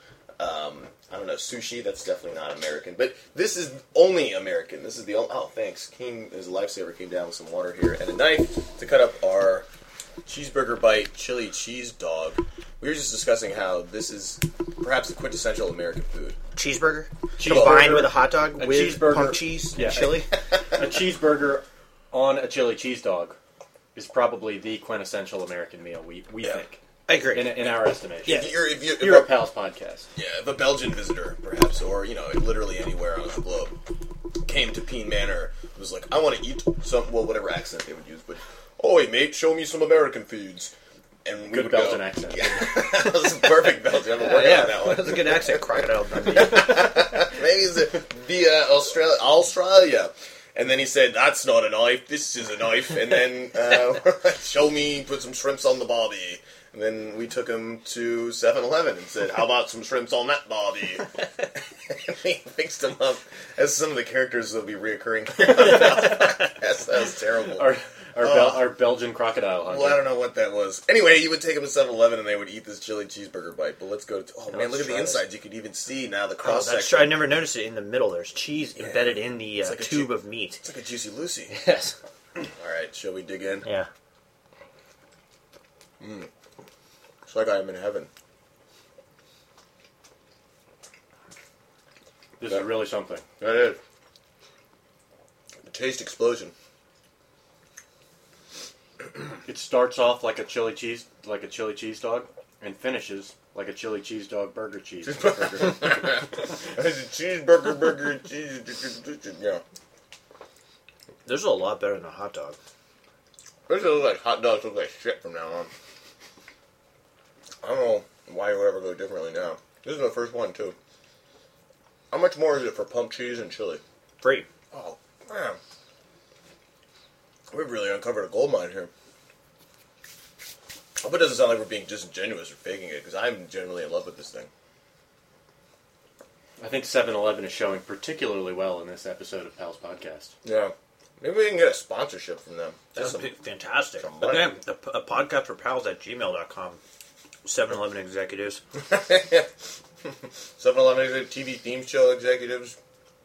Speaker 1: I don't know, sushi, that's definitely not American. But this is only American. This is the only... Oh, thanks. King, as a lifesaver, came down with some water here and a knife to cut up our cheeseburger bite chili cheese dog. We were just discussing how this is perhaps the quintessential American food.
Speaker 3: Cheeseburger?
Speaker 2: Cheeseburger.
Speaker 3: Combined with a hot dog
Speaker 2: A
Speaker 3: with
Speaker 2: cheeseburger.
Speaker 3: pump cheese
Speaker 2: Yeah.
Speaker 3: and chili?
Speaker 2: A cheeseburger on a chili cheese dog is probably the quintessential American meal, we think.
Speaker 3: I agree.
Speaker 2: In our estimation.
Speaker 3: Yeah.
Speaker 1: If
Speaker 2: You're a Pals podcast.
Speaker 1: Yeah, if a Belgian visitor, perhaps, or, literally anywhere on the globe, came to Peen Manor, was like, I want to eat some, well, whatever accent they would use, but, oi, mate, show me some American foods. And we
Speaker 2: Good
Speaker 1: would
Speaker 2: Belgian
Speaker 1: go,
Speaker 2: accent.
Speaker 1: Yeah, that was perfect Belgian. I'm working on that one.
Speaker 3: That's a good accent, Crocodile Dundee.
Speaker 1: Maybe it's via Australia. And then he said, that's not a knife, this is a knife. And then, show me, put some shrimps on the barbie. And then we took him to 7-Eleven and said, how about some shrimps on that barbie? And we fixed him up as some of the characters will be reoccurring. That was terrible.
Speaker 2: Our Belgian crocodile hunter.
Speaker 1: Well, I don't know what that was. Anyway, you would take them to 7-Eleven and they would eat this chili cheeseburger bite. But let's go to... Oh, man, look at the insides. You could even see now the
Speaker 3: Oh,
Speaker 1: cross
Speaker 3: that's
Speaker 1: section.
Speaker 3: true. I never noticed it in the middle. There's cheese embedded in the
Speaker 1: like a
Speaker 3: tube of meat.
Speaker 1: It's like a Juicy Lucy.
Speaker 3: Yes.
Speaker 1: All right, shall we dig in?
Speaker 3: Yeah.
Speaker 1: It's like I am in heaven.
Speaker 2: This is really something.
Speaker 1: That is. The taste explosion.
Speaker 2: It starts off like a chili cheese dog, and finishes like a chili cheese dog burger cheese.
Speaker 1: It's a cheeseburger, burger, cheese. Yeah.
Speaker 3: This is a lot better than a hot dog.
Speaker 1: This looks like hot dogs look like shit from now on. I don't know why you would ever go differently now. This is the first one, too. How much more is it for pump cheese and chili?
Speaker 3: Free.
Speaker 1: Oh, man. We've really uncovered a gold mine here. I hope it doesn't sound like we're being disingenuous or faking it, because I'm genuinely in love with this thing.
Speaker 2: I think 7-Eleven is showing particularly well in this episode of Pals Podcast.
Speaker 1: Yeah. Maybe we can get a sponsorship from them.
Speaker 3: That's fantastic.
Speaker 1: some money.
Speaker 3: Again, a podcast for pals at gmail.com. 7-Eleven executives.
Speaker 1: 7-Eleven TV theme show executives.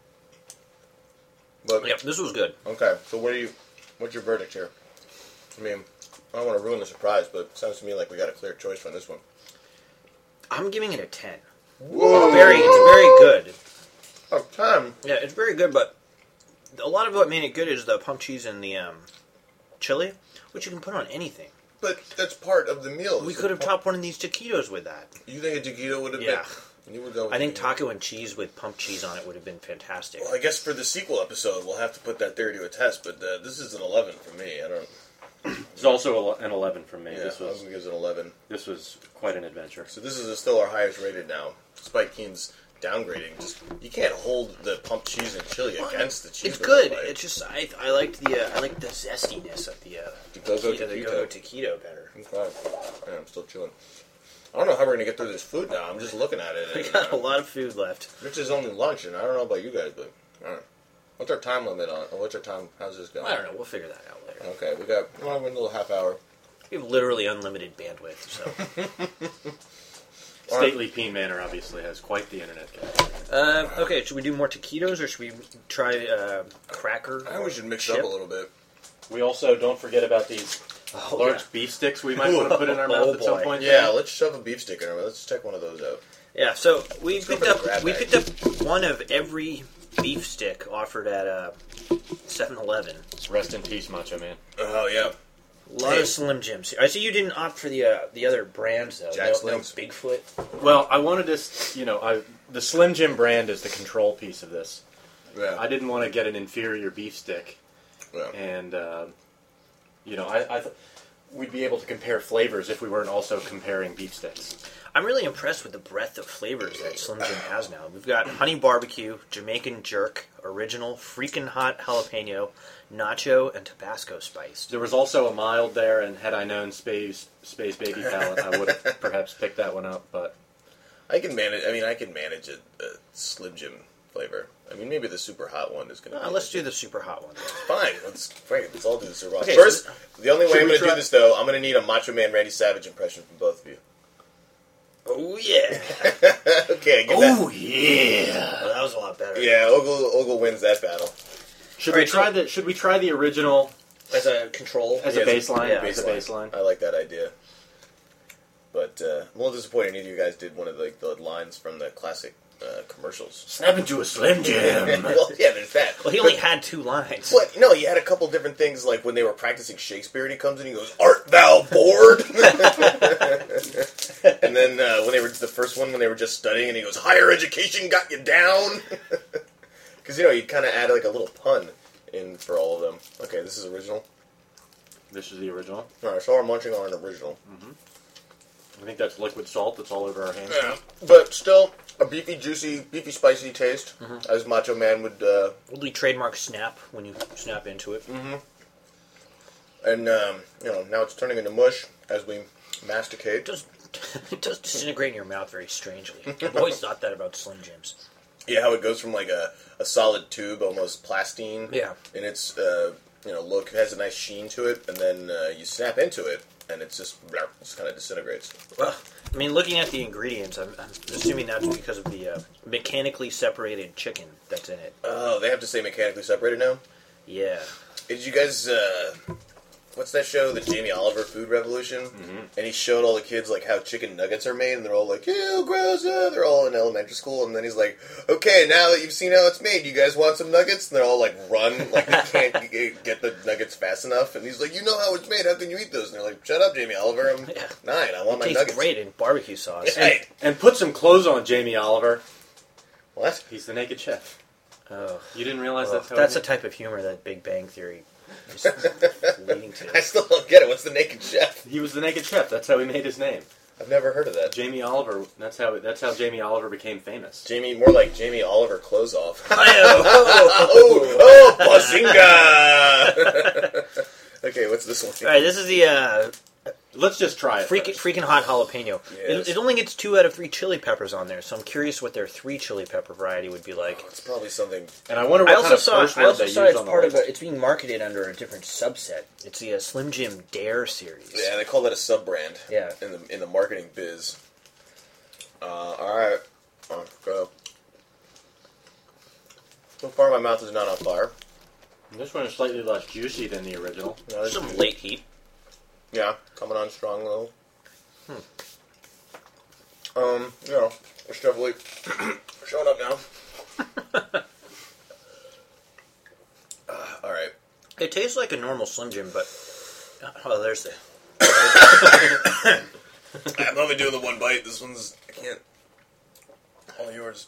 Speaker 1: But,
Speaker 3: Yep, this was good.
Speaker 1: okay, so what's your verdict here? I mean, I don't want to ruin the surprise, but it sounds to me like we got a clear choice from this one.
Speaker 3: I'm giving it a 10.
Speaker 1: Whoa!
Speaker 3: It's very good.
Speaker 1: Oh, 10?
Speaker 3: Yeah, it's very good, but a lot of what made it good is the pump cheese and the chili, which you can put on anything.
Speaker 1: But that's part of the meal.
Speaker 3: We could have topped one of these taquitos with that.
Speaker 1: You think a taquito would have
Speaker 3: Yeah.
Speaker 1: been... You would go with
Speaker 3: I think
Speaker 1: taquito.
Speaker 3: taco and cheese with pump cheese on it would have been fantastic.
Speaker 1: Well, I guess for the sequel episode, we'll have to put that theory to a test, but this is an 11 for me. I don't...
Speaker 2: It's also an 11 from me.
Speaker 1: Yeah,
Speaker 2: This
Speaker 1: I was
Speaker 2: was
Speaker 1: going to give it an 11.
Speaker 2: this was quite an adventure.
Speaker 1: So this is still our highest rated now, despite Keen's downgrading. Just you can't hold the pumped cheese and chili against the cheese.
Speaker 3: It's good. It's just I like the zestiness of the
Speaker 1: Go-Go
Speaker 3: taquito better.
Speaker 1: Okay. Yeah, I'm still chewing. I don't know how we're gonna get through this food now. I'm just looking at it.
Speaker 3: We got a lot of food left.
Speaker 1: This is only lunch, and I don't know about you guys, but all right. What's our time limit on? What's our time? How's this going?
Speaker 3: I don't know. We'll figure that out later.
Speaker 1: Okay, we got a little half hour.
Speaker 3: We have literally unlimited bandwidth, so.
Speaker 2: Stately Peen Manor obviously has quite the internet connection.
Speaker 3: Okay, should we do more taquitos, or should we try cracker?
Speaker 1: I think we should mix
Speaker 3: chip?
Speaker 1: it up a little bit.
Speaker 2: We also don't forget about these large beef sticks we might want to put in our mouth at some point.
Speaker 1: Yeah, let's shove a beef stick in there. Let's check one of those out.
Speaker 3: Yeah, so we
Speaker 1: Let's go
Speaker 3: picked
Speaker 1: for
Speaker 3: up
Speaker 1: the grab bag.
Speaker 3: one of every beef stick offered at 7-Eleven.
Speaker 2: Rest in peace, Macho Man.
Speaker 1: Oh yeah.
Speaker 3: A lot of Slim Jims. I see you didn't opt for the other brands though.
Speaker 1: Jack
Speaker 3: No
Speaker 1: Slims.
Speaker 3: Bigfoot.
Speaker 2: Well, I wanted to, the Slim Jim brand is the control piece of this.
Speaker 1: Yeah.
Speaker 2: I didn't want to get an inferior beef stick,
Speaker 1: Yeah.
Speaker 2: and I thought we'd be able to compare flavors if we weren't also comparing beef sticks.
Speaker 3: I'm really impressed with the breadth of flavors that Slim Jim has now. We've got honey barbecue, Jamaican jerk, original, freaking hot jalapeno, nacho, and Tabasco spiced.
Speaker 2: There was also a mild there, and had I known Space Baby Palette, I would have perhaps picked that one up. But
Speaker 1: I can manage. I mean, I can manage a Slim Jim flavor. I mean, maybe the super hot one is going to.
Speaker 3: Let's do the super hot one.
Speaker 1: Fine. Let's all do the super hot.
Speaker 3: Okay,
Speaker 1: First, the only way
Speaker 2: should
Speaker 1: I'm
Speaker 2: we
Speaker 1: going to do
Speaker 2: try-
Speaker 1: this though, I'm going to need a Macho Man Randy Savage impression from both of you.
Speaker 3: Oh yeah!
Speaker 1: Okay. Get
Speaker 2: yeah!
Speaker 3: Oh, that was a lot better.
Speaker 1: Yeah, Ogle wins that battle.
Speaker 2: Should
Speaker 3: All
Speaker 2: we
Speaker 3: right,
Speaker 2: try the? Should we try the original
Speaker 3: As a control.
Speaker 2: as
Speaker 1: Yeah,
Speaker 2: a baseline?
Speaker 3: yeah.
Speaker 2: As a baseline.
Speaker 1: I like that idea. But I'm a little disappointed neither of you guys did one of the lines from the classic commercials.
Speaker 2: Snap into a Slim Jim.
Speaker 1: Well, yeah, there's that.
Speaker 3: Well, he only had 2 lines.
Speaker 1: But, he had a couple different things, like when they were practicing Shakespeare, and he comes in and he goes, "Art thou bored?" And then when they were, the first one, when they were just studying, and he goes, "Higher education got you down?" Because, he'd kind of add, like, a little pun in for all of them. Okay, this is original.
Speaker 2: This is the original.
Speaker 1: Alright, so we're munching on an original.
Speaker 2: I think that's liquid salt that's all over our hands.
Speaker 1: Yeah. But still, a beefy, juicy, beefy, spicy taste, as Macho Man would...
Speaker 3: Will we trademark snap when you snap into it?
Speaker 1: And, now it's turning into mush as we masticate.
Speaker 3: It does disintegrate in your mouth very strangely. I've always thought that about Slim Jims.
Speaker 1: Yeah, how it goes from, like, a solid tube, almost plastine.
Speaker 3: Yeah.
Speaker 1: In its, look. It has a nice sheen to it, and then you snap into it, and it's just kind of disintegrates.
Speaker 3: Well, I mean, looking at the ingredients, I'm assuming that's because of the mechanically separated chicken that's in it.
Speaker 1: Oh, they have to say mechanically separated now?
Speaker 3: Yeah.
Speaker 1: Did you guys, what's that show, the Jamie Oliver Food Revolution? And he showed all the kids, like, how chicken nuggets are made, and they're all like, ew, gross, they're all in elementary school, and then he's like, okay, now that you've seen how it's made, you guys want some nuggets? And they're all, like, run, like, they can't get the nuggets fast enough, and he's like, you know how it's made, how can you eat those? And they're like, shut up, Jamie Oliver, I'm 9, I want my
Speaker 3: Tastes
Speaker 1: nuggets.
Speaker 3: great in barbecue sauce.
Speaker 1: Hey,
Speaker 2: And put some clothes on Jamie Oliver.
Speaker 1: what?
Speaker 2: He's the naked chef.
Speaker 3: Oh,
Speaker 2: You didn't realize that's how
Speaker 3: that's
Speaker 2: it
Speaker 3: the type of humor that Big Bang Theory is leading to.
Speaker 1: I still don't get it, what's the naked chef?
Speaker 2: He was the naked chef. That's how he made his name.
Speaker 1: I've never heard of that.
Speaker 2: Jamie Oliver. That's how Jamie Oliver became famous.
Speaker 1: Jamie, more like Jamie Oliver clothes off.
Speaker 3: Oh.
Speaker 1: Bazinga! Okay, what's this one?
Speaker 3: All right, this is the
Speaker 2: Let's just try it.
Speaker 3: freaking hot jalapeno.
Speaker 1: Yes.
Speaker 3: It only gets 2 out of 3 chili peppers on there, so I'm curious what their 3 chili pepper variety would be like.
Speaker 1: It's probably something.
Speaker 2: And I wonder
Speaker 3: I
Speaker 2: what kind
Speaker 3: also
Speaker 2: of
Speaker 3: saw
Speaker 2: first word they
Speaker 3: it's
Speaker 2: use on the
Speaker 3: part of
Speaker 2: list.
Speaker 3: it's being marketed under a different subset. It's the Slim Jim Dare series.
Speaker 1: Yeah, they call that a sub brand.
Speaker 3: Yeah.
Speaker 1: In the marketing biz. All right. Go. So far, my mouth is not on fire.
Speaker 2: This one is slightly less juicy than the original.
Speaker 1: No, this
Speaker 3: Some
Speaker 1: is-
Speaker 3: late heat.
Speaker 1: Yeah, coming on strong though. It's definitely showing up now. All right.
Speaker 3: It tastes like a normal Slim Jim, but there's the.
Speaker 1: I'm only doing the one bite. This one's I can't. All yours.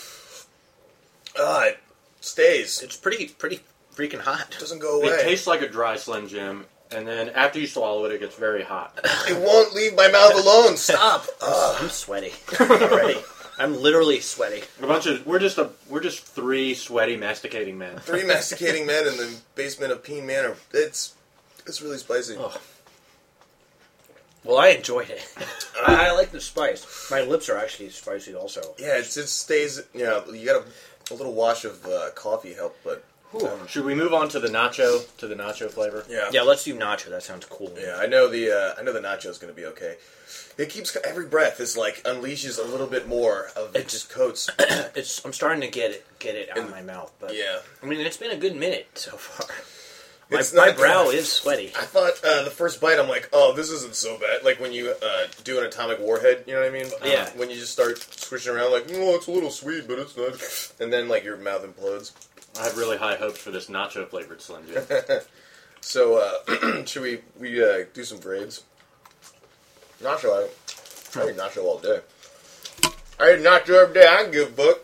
Speaker 1: It stays. It
Speaker 3: It's pretty freaking hot.
Speaker 1: doesn't go away.
Speaker 2: It tastes like a dry Slim Jim, and then after you swallow it, it gets very hot.
Speaker 1: It won't leave my mouth alone. Stop.
Speaker 3: I'm sweaty already. I'm literally sweating.
Speaker 2: We're just three sweaty masticating men.
Speaker 1: Three masticating men in the basement of Peen Manor. It's really spicy.
Speaker 3: Oh. Well, I enjoyed it. I like the spice. My lips are actually spicy also.
Speaker 1: Yeah, it stays. You know, you got a little wash of coffee help, but.
Speaker 2: Should we move on to the nacho flavor?
Speaker 1: Yeah.
Speaker 3: Yeah, let's do nacho. That sounds cool.
Speaker 1: Yeah, I know the nacho is going to be okay. It keeps every breath is like unleashes a little bit more of it. Just coats.
Speaker 3: I'm starting to get it out of my mouth, but
Speaker 1: yeah.
Speaker 3: I mean, it's been a good minute so far.
Speaker 1: My
Speaker 3: brow is sweaty.
Speaker 1: I thought the first bite, I'm like, oh, this isn't so bad. Like when you do an atomic warhead, you know what I mean?
Speaker 3: Yeah.
Speaker 1: When you just start swishing around, like, oh, it's a little sweet, but it's not. And then like your mouth implodes.
Speaker 2: I have really high hopes for this nacho flavored Slim Jim.
Speaker 1: So should we do some grades? Nacho, I eat nacho all day. I eat nacho every day. I can give a fuck.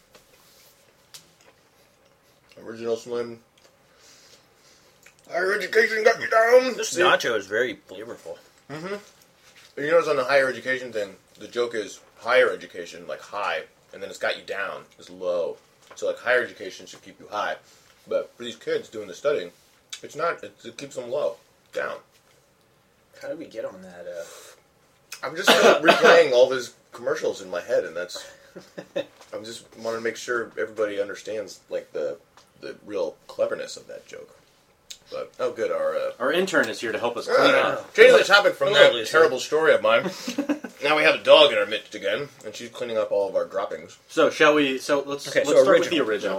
Speaker 1: Original Slim. Higher education got me down.
Speaker 3: This nacho is very flavorful.
Speaker 1: Mm-hmm. You notice on the higher education thing, the joke is higher education, like high, and then it's got you down, is low. So like higher education should keep you high. But for these kids doing the studying, it's not. It keeps them low, down.
Speaker 3: How did we get on that?
Speaker 1: I'm just replaying all those commercials in my head, and that's. I'm just want to make sure everybody understands like the real cleverness of that joke. But oh, good,
Speaker 2: our intern is here to help us clean up.
Speaker 1: Changing the topic from that
Speaker 3: Lucy.
Speaker 1: terrible story of mine. Now we have a dog in our midst again, and she's cleaning up all of our droppings.
Speaker 2: So shall we? So let's start with the original.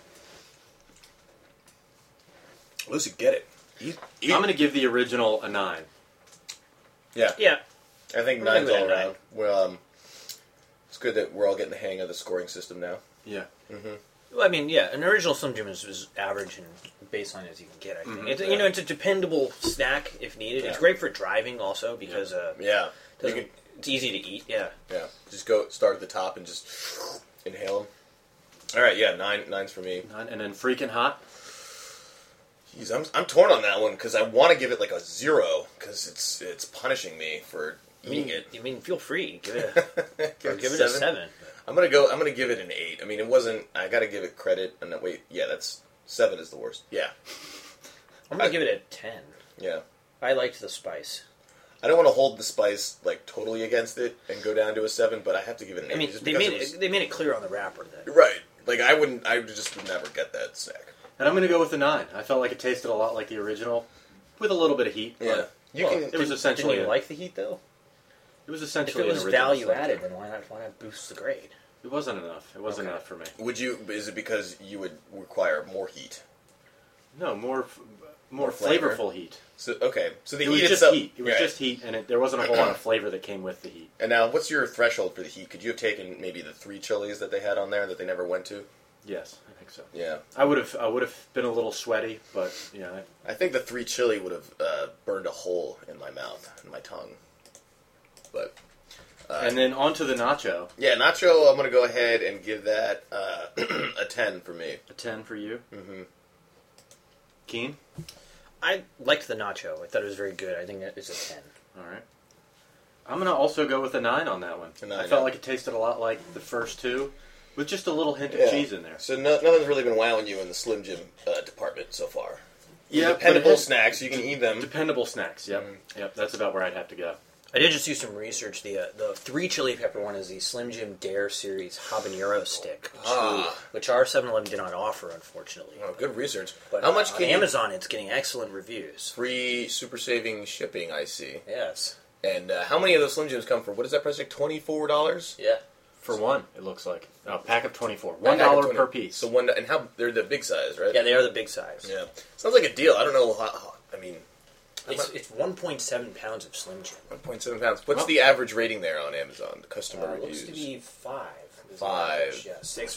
Speaker 1: Lucy, get it. Eat.
Speaker 2: I'm going to give the original a 9.
Speaker 1: Yeah.
Speaker 3: Yeah.
Speaker 1: I think
Speaker 3: We're
Speaker 1: 9's
Speaker 3: gonna
Speaker 1: all
Speaker 3: give it a
Speaker 1: around. Well, it's good that we're all getting the hang of the scoring system now.
Speaker 2: Yeah.
Speaker 1: Mm-hmm.
Speaker 3: Well, I mean, yeah, an original Slim Jim is average and baseline as you can get, I think. It's, it's a dependable snack if needed. Yeah. It's great for driving also because it's easy to eat, yeah.
Speaker 1: Yeah, just go start at the top and just inhale them. All right, yeah, 9's for me.
Speaker 2: 9, and then Freaking Hot.
Speaker 1: Jeez, I'm torn on that one because I want to give it like a 0 because it's punishing me for eating it.
Speaker 3: I mean, feel free. Give it a 7.
Speaker 1: I'm gonna give it an 8. I mean, it wasn't. I gotta give it credit. And wait, yeah, that's 7 is the worst. Yeah,
Speaker 3: I'm gonna give it a 10.
Speaker 1: Yeah,
Speaker 3: I liked the spice.
Speaker 1: I don't want to hold the spice like totally against it and go down to a 7, but I have to give it an 8.
Speaker 3: I mean, they made it clear on the wrapper that
Speaker 1: right. Like I just would never get that snack.
Speaker 2: And I'm gonna go with a 9. I felt like it tasted a lot like the original, with a little bit of heat.
Speaker 1: Yeah,
Speaker 2: it was essentially.
Speaker 3: Didn't you like the heat though?
Speaker 2: It was essentially.
Speaker 3: If it was value added, then why not boost the grade?
Speaker 2: It wasn't enough. It wasn't enough for me.
Speaker 1: Is it because you would require more heat?
Speaker 2: No, more flavorful heat.
Speaker 1: So so the
Speaker 2: heat was just heat. It was just heat, and there wasn't a whole lot of flavor that came with the heat.
Speaker 1: And now, what's your threshold for the heat? Could you have taken maybe the 3 chilies that they had on there that they never went to?
Speaker 2: Yes, I think so.
Speaker 1: Yeah,
Speaker 2: I would have been a little sweaty, but
Speaker 1: I think the 3 chili would have burned a hole in my mouth and my tongue. But
Speaker 2: and then onto the nacho.
Speaker 1: Yeah, nacho. I'm gonna go ahead and give that a 10 for me.
Speaker 2: A 10 for you.
Speaker 1: Mm-hmm.
Speaker 2: Keen?
Speaker 3: I liked the nacho. I thought it was very good. I think that is a 10.
Speaker 2: All right. I'm going to also go with a 9 on that one. I felt like it tasted a lot like the first 2, with just a little hint of cheese in there.
Speaker 1: So nothing's really been wowing you in the Slim Jim department so far.
Speaker 2: Yeah,
Speaker 1: dependable snacks. You can eat them.
Speaker 2: Dependable snacks. Yep. Yep. That's about where I'd have to go.
Speaker 3: I did just do some research. The 3 chili pepper one is the Slim Jim Dare Series habanero stick, which our 7-Eleven did not offer, unfortunately.
Speaker 1: Oh, good research.
Speaker 3: But
Speaker 1: how much
Speaker 3: on Amazon, it's getting excellent reviews.
Speaker 1: Free super saving shipping, I see.
Speaker 3: Yes.
Speaker 1: And how many of those Slim Jims come for? What is that price like? $24?
Speaker 3: Yeah.
Speaker 2: For one, it looks like. A pack of 24. $1 per piece.
Speaker 1: So and how they're the big size, right?
Speaker 3: Yeah, they are the big size.
Speaker 1: Yeah. Sounds like a deal. I don't know how I mean...
Speaker 3: It's 1.7 pounds of Slim Jim.
Speaker 1: 1.7 pounds. What's the average rating there on Amazon? The customer reviews.
Speaker 3: Looks to be 5.
Speaker 1: 5.
Speaker 3: Yeah, 6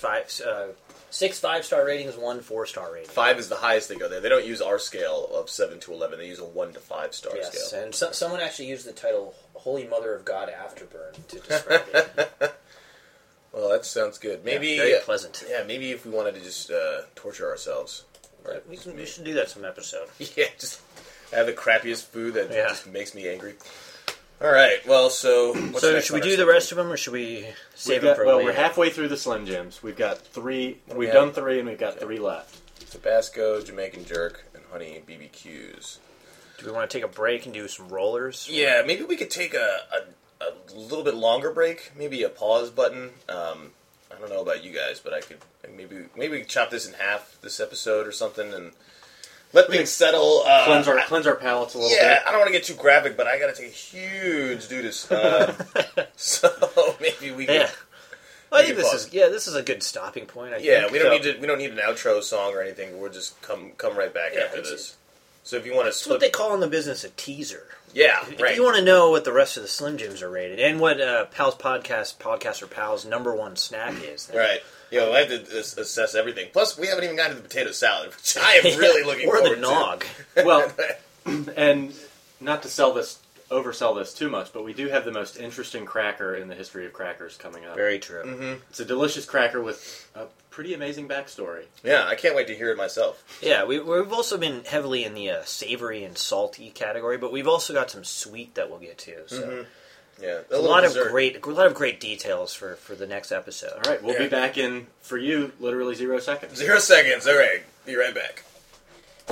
Speaker 3: 5-star ratings, 1 4-star rating.
Speaker 1: 5 is the highest they go there. They don't use our scale of 7 to 11. They use a 1 to 5 star scale.
Speaker 3: And someone actually used the title "Holy Mother of God Afterburn" to describe it.
Speaker 1: Well, that sounds good. Maybe
Speaker 3: very pleasant.
Speaker 1: Yeah, maybe if we wanted to just torture ourselves.
Speaker 3: Right. We should do that some episode.
Speaker 1: Yeah, just have the crappiest food that just makes me angry. All right. Well, so
Speaker 3: Should we do the rest of them, or should we save them for later?
Speaker 2: Well, we're halfway through the Slim Jims. We've got 3. We've done 3, and we've got 3 left.
Speaker 1: Tabasco, Jamaican Jerk, and Honey BBQs.
Speaker 3: Do we want to take a break and do some rollers?
Speaker 1: Yeah, maybe we could take a little bit longer break. Maybe a pause button. I don't know about you guys, but I could maybe we could chop this in half this episode or something and let things settle.
Speaker 2: Cleanse our palates a little bit.
Speaker 1: Yeah, I don't want to get too graphic, but I got to take a huge dudus. So maybe we can.
Speaker 3: Yeah. Well, I think this is a good stopping point.
Speaker 1: We don't need an outro song or anything. We'll just come right back after this. So if you want to
Speaker 3: That's what they call in the business a teaser.
Speaker 1: Yeah,
Speaker 3: If you want to know what the rest of the Slim Jims are rated and what Pal's Podcaster Pal's #1 snack is, then
Speaker 1: right. I have to assess everything. Plus, we haven't even gotten to the potato salad, which I am really looking forward to.
Speaker 3: Or the nog.
Speaker 2: Well, and not to oversell this too much, but we do have the most interesting cracker in the history of crackers coming up.
Speaker 3: Very true.
Speaker 1: Mm-hmm.
Speaker 2: It's a delicious cracker with a pretty amazing backstory.
Speaker 1: Yeah, I can't wait to hear it myself.
Speaker 3: Yeah, we've also been heavily in the savory and salty category, but we've also got some sweet that we'll get to. So,
Speaker 1: yeah,
Speaker 3: a lot of great details for the next episode.
Speaker 2: All right, we'll be back in for you literally 0 seconds.
Speaker 1: 0 seconds. All right, be right back.